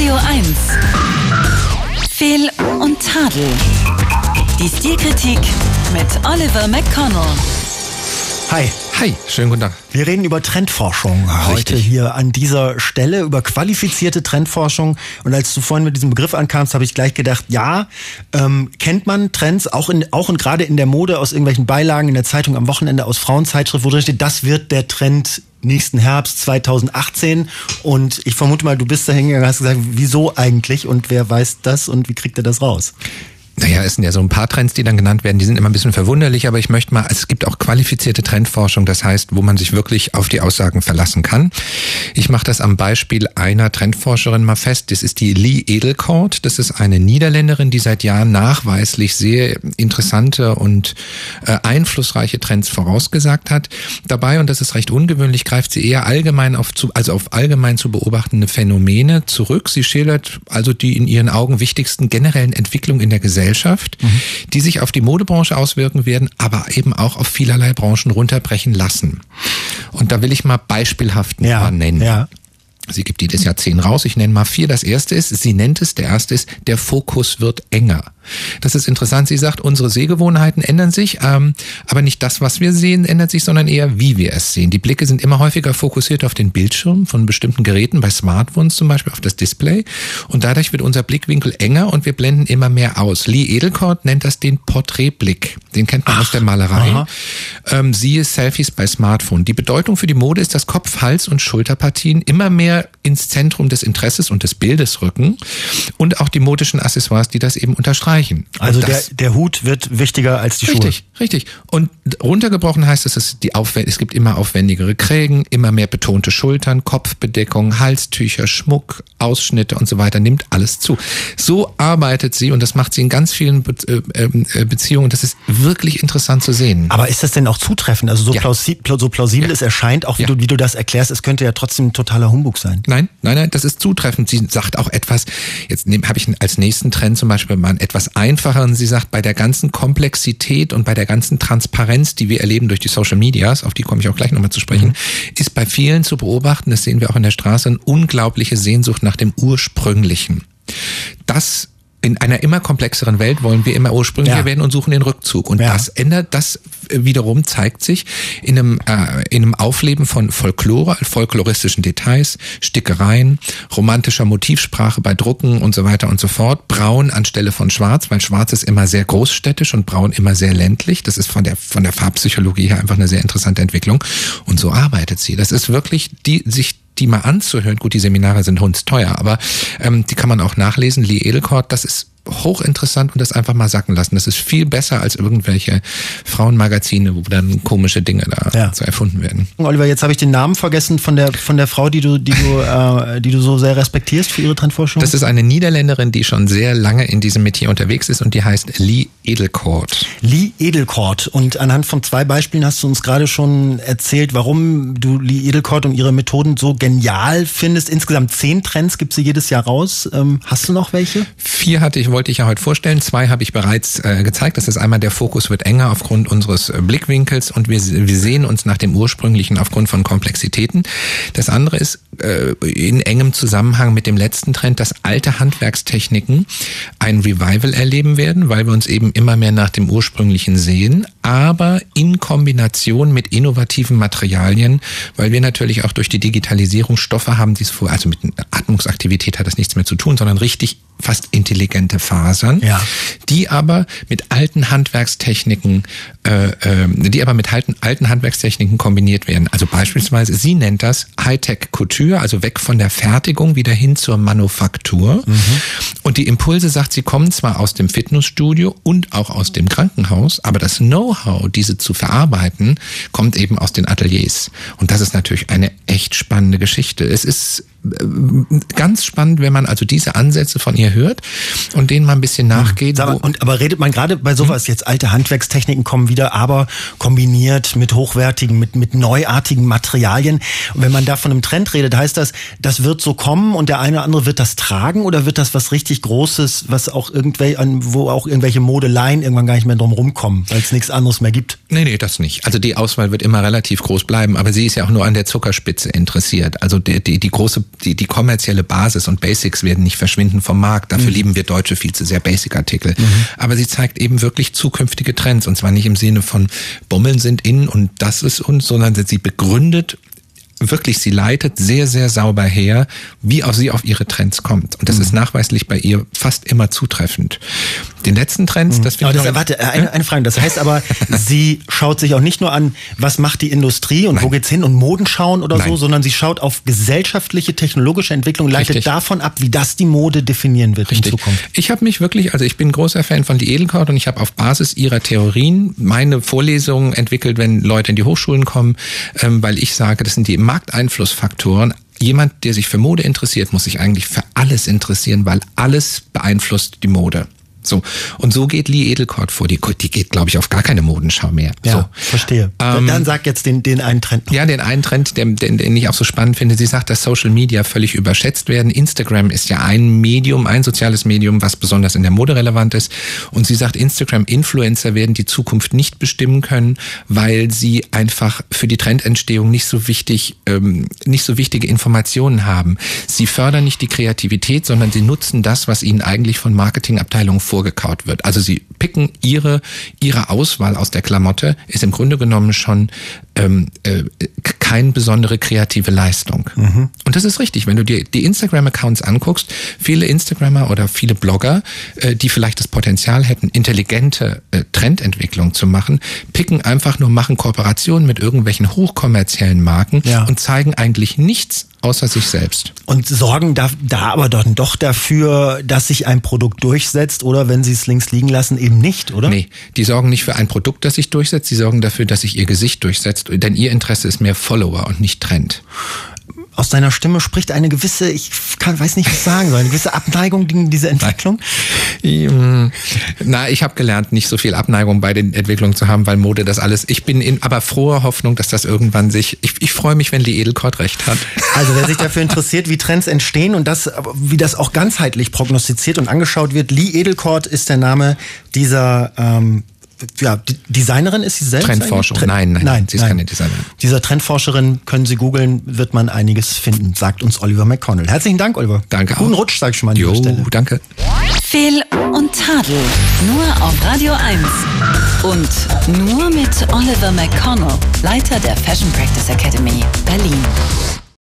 Radio 1. Fehl und Tadel. Die Stilkritik mit Oliver McConnell. Hi. Hi, schönen guten Tag. Wir reden über Trendforschung heute hier an dieser Stelle, über qualifizierte Trendforschung. Und als du vorhin mit diesem Begriff ankamst, habe ich gleich gedacht, ja, kennt man Trends, auch und gerade in der Mode, aus irgendwelchen Beilagen in der Zeitung am Wochenende, aus Frauenzeitschrift, wo drin steht, das wird der Trend nächsten Herbst 2018. Und ich vermute mal, du bist da hingegangen und hast gesagt, wieso eigentlich und wer weiß das und wie kriegt er das raus? Naja, es sind ja so ein paar Trends, die dann genannt werden, die sind immer ein bisschen verwunderlich, aber ich möchte mal, es gibt auch qualifizierte Trendforschung, das heißt, wo man sich wirklich auf die Aussagen verlassen kann. Ich mache das am Beispiel einer Trendforscherin mal fest, das ist die Lee Edelkoort, das ist eine Niederländerin, die seit Jahren nachweislich sehr interessante und einflussreiche Trends vorausgesagt hat. Dabei, und das ist recht ungewöhnlich, greift sie eher allgemein auf allgemein zu beobachtende Phänomene zurück. Sie schildert also die in ihren Augen wichtigsten generellen Entwicklungen in der Gesellschaft, die sich auf die Modebranche auswirken werden, aber eben auch auf vielerlei Branchen runterbrechen lassen. Und da will ich mal beispielhaft ein paar nennen. Ja. Sie gibt jedes Jahr 10 raus. Ich nenne mal 4. Das erste ist, der erste ist, der Fokus wird enger. Das ist interessant. Sie sagt, unsere Sehgewohnheiten ändern sich, aber nicht das, was wir sehen, ändert sich, sondern eher, wie wir es sehen. Die Blicke sind immer häufiger fokussiert auf den Bildschirm von bestimmten Geräten, bei Smartphones zum Beispiel, auf das Display. Und dadurch wird unser Blickwinkel enger und wir blenden immer mehr aus. Lee Edelkoort nennt das den Porträtblick. Den kennt man aus der Malerei. Siehe Selfies bei Smartphone. Die Bedeutung für die Mode ist, dass Kopf-, Hals- und Schulterpartien immer mehr ins Zentrum des Interesses und des Bildes rücken und auch die modischen Accessoires, die das eben unterstreichen. Also der Hut wird wichtiger als die Schuhe. Richtig. Und runtergebrochen heißt es, es gibt immer aufwendigere Krägen, immer mehr betonte Schultern, Kopfbedeckung, Halstücher, Schmuck, Ausschnitte und so weiter, nimmt alles zu. So arbeitet sie und das macht sie in ganz vielen Beziehungen. Das ist wirklich interessant zu sehen. Aber ist das denn auch zutreffend? Also so plausibel es erscheint, auch wie du das erklärst, es könnte ja trotzdem totaler Humbug sein. Nein, das ist zutreffend. Sie sagt auch etwas, jetzt habe ich als nächsten Trend zum Beispiel mal einen etwas einfacheren. Sie sagt, bei der ganzen Komplexität und bei der ganzen Transparenz, die wir erleben durch die Social Medias, auf die komme ich auch gleich nochmal zu sprechen, ist bei vielen zu beobachten, das sehen wir auch in der Straße, eine unglaubliche Sehnsucht nach dem Ursprünglichen. Das in einer immer komplexeren Welt wollen wir immer ursprünglicher werden und suchen den Rückzug. Und das wiederum zeigt sich in einem Aufleben von Folklore, folkloristischen Details, Stickereien, romantischer Motivsprache bei Drucken und so weiter und so fort. Braun anstelle von Schwarz, weil Schwarz ist immer sehr großstädtisch und Braun immer sehr ländlich. Das ist von der Farbpsychologie her einfach eine sehr interessante Entwicklung. Und so arbeitet sie. Das ist wirklich die mal anzuhören. Gut, die Seminare sind hundsteuer, aber die kann man auch nachlesen. Lee Edelkoort, das ist hochinteressant und das einfach mal sacken lassen. Das ist viel besser als irgendwelche Frauenmagazine, wo dann komische Dinge da so erfunden werden. Oliver, jetzt habe ich den Namen vergessen von der Frau, die du so sehr respektierst für ihre Trendforschung. Das ist eine Niederländerin, die schon sehr lange in diesem Metier unterwegs ist und die heißt Lee Edelkoort. Lee Edelkoort. Und anhand von 2 Beispielen hast du uns gerade schon erzählt, warum du Lee Edelkoort und ihre Methoden so genial findest. Insgesamt 10 Trends gibt sie jedes Jahr raus. Hast du noch welche? 4 wollte ich ja heute vorstellen. 2 habe ich bereits gezeigt. Das ist einmal, der Fokus wird enger aufgrund unseres Blickwinkels und wir sehen uns nach dem Ursprünglichen aufgrund von Komplexitäten. Das andere ist in engem Zusammenhang mit dem letzten Trend, dass alte Handwerkstechniken ein Revival erleben werden, weil wir uns eben immer mehr nach dem Ursprünglichen sehen, aber in Kombination mit innovativen Materialien, weil wir natürlich auch durch die Digitalisierung Stoffe haben, also mit Atmungsaktivität hat das nichts mehr zu tun, sondern richtig fast intelligente Fasern, die aber mit alten Handwerkstechniken, kombiniert werden. Also beispielsweise, sie nennt das Hightech Couture, also weg von der Fertigung wieder hin zur Manufaktur. Und die Impulse, sagt sie, kommen zwar aus dem Fitnessstudio und auch aus dem Krankenhaus, aber das Know-how, diese zu verarbeiten, kommt eben aus den Ateliers. Und das ist natürlich eine echt spannende Geschichte. Es ist ganz spannend, wenn man also diese Ansätze von ihr gerne hört und denen mal ein bisschen nachgeht. Aber redet man gerade bei sowas, jetzt alte Handwerkstechniken kommen wieder, aber kombiniert mit hochwertigen, mit neuartigen Materialien. Und wenn man da von einem Trend redet, heißt das wird so kommen und der eine oder andere wird das tragen oder wird das was richtig Großes, was auch wo auch irgendwelche Modeleien irgendwann gar nicht mehr drum rumkommen, weil es nichts anderes mehr gibt? Nee, das nicht. Also die Auswahl wird immer relativ groß bleiben, aber sie ist ja auch nur an der Zuckerspitze interessiert. Also die kommerzielle Basis und Basics werden nicht verschwinden vom Markt. Dafür lieben wir Deutsche viel zu sehr Basic-Artikel. Aber sie zeigt eben wirklich zukünftige Trends und zwar nicht im Sinne von Bommeln sind in und das ist uns, sondern sie begründet wirklich, sie leitet sehr, sehr sauber her, wie auch sie auf ihre Trends kommt. Und das ist nachweislich bei ihr fast immer zutreffend. Den letzten Trends, das finde ich... Warte, eine Frage. Das heißt aber, sie schaut sich auch nicht nur an, was macht die Industrie und wo geht's hin und Moden schauen oder so, sondern sie schaut auf gesellschaftliche, technologische Entwicklung, leitet davon ab, wie das die Mode definieren wird in Zukunft. Ich habe mich wirklich, also ich bin großer Fan von die Edelkord und ich habe auf Basis ihrer Theorien meine Vorlesungen entwickelt, wenn Leute in die Hochschulen kommen, weil ich sage, das sind die Markteinflussfaktoren. Jemand, der sich für Mode interessiert, muss sich eigentlich für alles interessieren, weil alles beeinflusst die Mode. So. Und so geht Lee Edelkord vor. Die geht, glaube ich, auf gar keine Modenschau mehr. Ja, so. Verstehe. Dann sag jetzt den einen Trend noch. Ja, den einen Trend, den ich auch so spannend finde. Sie sagt, dass Social Media völlig überschätzt werden. Instagram ist ja ein soziales Medium, was besonders in der Mode relevant ist. Und sie sagt, Instagram-Influencer werden die Zukunft nicht bestimmen können, weil sie einfach für die Trendentstehung nicht so wichtige Informationen haben. Sie fördern nicht die Kreativität, sondern sie nutzen das, was ihnen eigentlich von Marketingabteilungen vorgekaut wird. Also sie picken ihre Auswahl aus der Klamotte, ist im Grunde genommen schon keine besondere kreative Leistung. Und das ist richtig, wenn du dir die Instagram-Accounts anguckst, viele Instagrammer oder viele Blogger, die vielleicht das Potenzial hätten, intelligente Trendentwicklung zu machen, machen Kooperationen mit irgendwelchen hochkommerziellen Marken und zeigen eigentlich nichts außer sich selbst. Und sorgen da aber dann doch dafür, dass sich ein Produkt durchsetzt oder wenn sie es links liegen lassen, eben nicht, oder? Nee, die sorgen nicht für ein Produkt, das sich durchsetzt, die sorgen dafür, dass sich ihr Gesicht durchsetzt, denn ihr Interesse ist mehr Follower und nicht Trend. Aus deiner Stimme spricht eine gewisse, weiß nicht, was sagen soll, eine gewisse Abneigung gegen diese Entwicklung? Ich habe gelernt, nicht so viel Abneigung bei den Entwicklungen zu haben, weil Mode das alles, ich bin in aber froher Hoffnung, dass das irgendwann ich freue mich, wenn Lee Edelkord recht hat. Also wer sich dafür interessiert, wie Trends entstehen und wie das auch ganzheitlich prognostiziert und angeschaut wird, Lee Edelkord ist der Name dieser Designerin ist sie selbst? Trendforscherin. Nein, sie ist keine Designerin. Dieser Trendforscherin können Sie googeln, wird man einiges finden, sagt uns Oliver McConnell. Herzlichen Dank, Oliver. Danke. Guten Rutsch, sag ich schon mal an dieser Stelle. Danke. Fehl und Tadel. Nur auf Radio 1. Und nur mit Oliver McConnell, Leiter der Fashion Practice Academy, Berlin.